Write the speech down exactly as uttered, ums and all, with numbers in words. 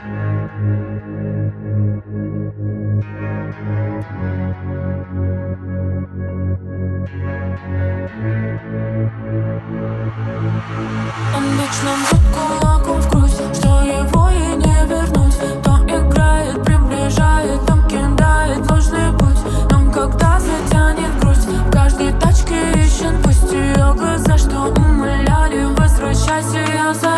Он вечно бьет кулаком в грудь, что его и не вернуть. То играет, приближает, там кидает ложный путь. Нам когда затянет грусть, в каждой тачке ищет пусть ее глаза, что умоляли, возвращайся, я за